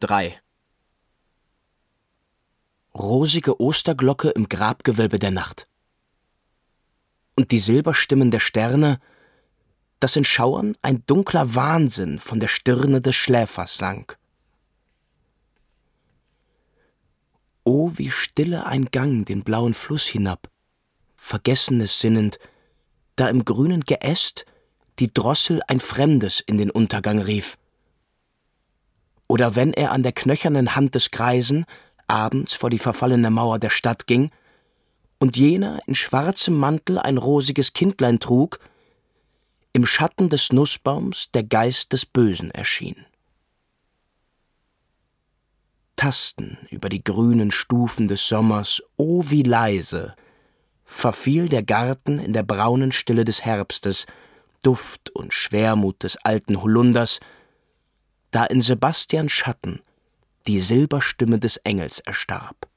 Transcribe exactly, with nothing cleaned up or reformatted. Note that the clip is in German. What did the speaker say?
drei. Rosige Osterglocke im Grabgewölbe der Nacht. Und die Silberstimmen der Sterne, dass in Schauern ein dunkler Wahnsinn von der Stirne des Schläfers sank. O, wie stille ein Gang den blauen Fluss hinab, Vergessenes sinnend, da im grünen Geäst die Drossel ein Fremdes in den Untergang rief. Oder wenn er an der knöchernen Hand des Greisen abends vor die verfallene Mauer der Stadt ging und jener in schwarzem Mantel ein rosiges Kindlein trug, im Schatten des Nußbaums der Geist des Bösen erschien. Tasten über die grünen Stufen des Sommers, oh wie leise, verfiel der Garten in der braunen Stille des Herbstes, Duft und Schwermut des alten Holunders, da in Sebastians Schatten die Silberstimme des Engels erstarb.